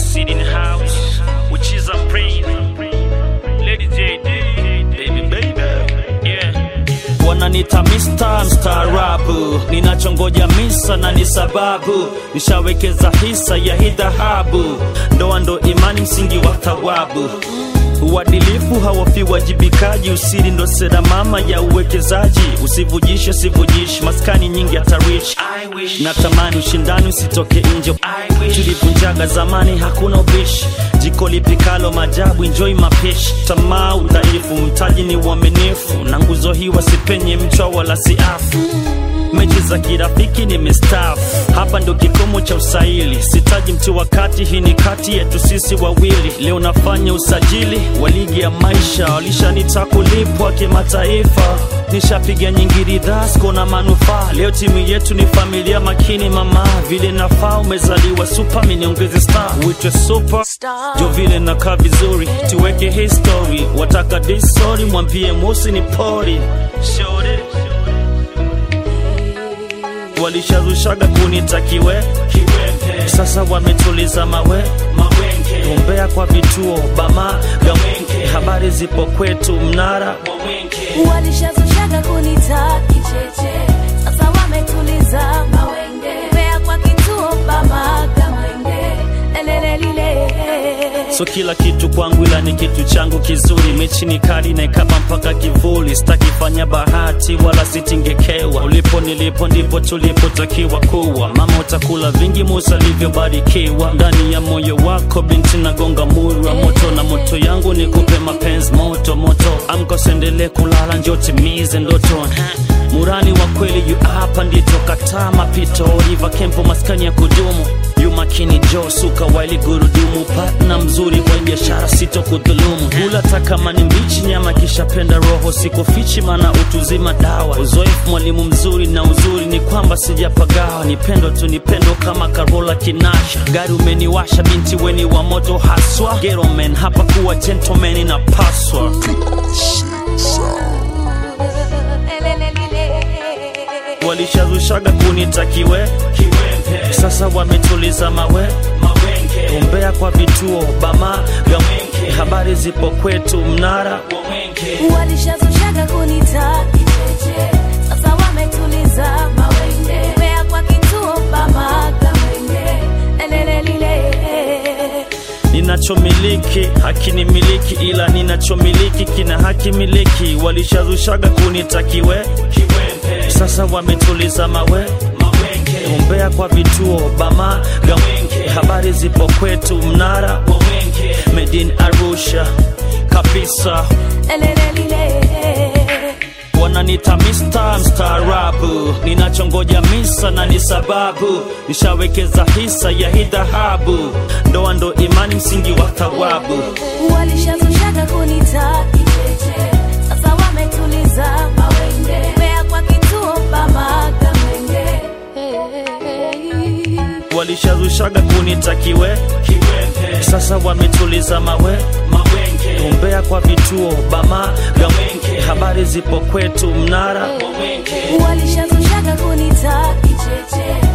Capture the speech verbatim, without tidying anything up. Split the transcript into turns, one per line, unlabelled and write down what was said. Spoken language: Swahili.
Seed in the house, which is a praise. Lady J D, baby baby, yeah. Wananita Mister Mstaarabu, ninachongoja misa na ni sababu nishawekeza hisa ya hii dhahabu. Ndoa ndo imani, msingi wa thawabu. Uadilifu hawafi wajibikaji, usiri ndo sera mama ya uwekezaji. Usivujishe sivujishi, maskani nyingi atarish. Natamani ushindani usitoke nje, tulivunjaga zamani hakuna ubishi. Jiko lipikalo majabu, enjoy mapishi. Tamaa udhaifu, mtaji ni uaminifu. Na nguzo hii wasipenye mchwa wala siafu. Mechi za kirafiki ni mistaafu, hapa ndo kikomo cha usaili. Sitaji mtu wakati, hii ni kati yetu sisi wawili. Leo nafanya usajili wa ligi ya maisha, walishanita kulipwa kimataifa. Nishapiga nyingi ridhaa, siko na manufaa. Leo timu yetu ni familia makini mama. Vile nafaa umezaliwa super, mimi niongeze star. Uitwe super, jo vile nakaa vizuri. Tuweke history, wataka this story, mwambie Musi ni pori. Walishazushaga kunitakiwe kiwempe, sasa wametuliza mawe mawenge. Tumbea kwa vituo bama gawenke, habari zipo kwetu mnara wawenke.
Walishazushaga kunita kicheche, sasa wametuliza mawenge. Tumbea kwa kituo bama gawenke, elelelile.
So kila kitu kwangu ila ni kitu changu kizuri. Mechi ni kali na ikaba mpaka kivuli. Sitakifanya bahati wala sitingekewa. Ulipo nilipo ndipo tulipotakiwa kuwa. Mama utakula vingi Musa alivyobarikiwa. Ndani ya moyo wako binti nagonga muri wa moto. Na moto yangu ni kupe mapenzi moto moto. Amka usiendelee kulala, njoo timize ndoto. Murani wa kweli yu hapa ndito, kataa mapito. Riva Kempo maskani ya kudumu. Yu makini Joe suka waili gurudumu. Partner mzuri kwa biashara sito kudhulumu. Hula takama ni mbichi nyama kisha penda roho. Siko fichi mana utuzima dawa. Uzoefu mwalimu mzuri na uzuri ni kwamba sijapagawa. Nipendo tu nipendo kama Karola Kinasha. Gari umeniwasha binti weni wa moto haswa. Ghetto man hapa kuwa gentleman inapaswa. Walishazushaga kunitakiwe kiwempe, sasa wametuliza mawe mawenge. Tumbea kwa vituo bama gawenke, habari zipo kwetu mnara wawenke.
Walishazushaga kunita kicheche, sasa wametuliza mawenge. Tumbea kwa kituo bama gawenke, elelelile.
Ninachomiliki hakini miliki, ila ninachomiliki kina haki miliki. Walishazushaga kunitakiwe kiwempe, sasa wametuliza mawe mawenge. Tumbea kwa vituo bama gawenke, habari zipo kwetu mnara wawenke. Medin Arusha kabisa,
elelelile.
Wananita Mister Mstaarabu, ninachongoja misa na ni sababu nishawekeza hisa ya hii dhahabu. Ndoa ndo imani, msingi wa thawabu.
Walishazushaga kunita kicheche, sasa wametuliza mawenge. Tumbea kwa kituo bama gawenke.
Walishazushaga kunitakiwe kiwempe, sasa wametuliza mawe mawenge. Tumbea kwa vituo bama gawenke, habari zipo kwetu mnara wawenke.
Walishazushaga kunita kicheche,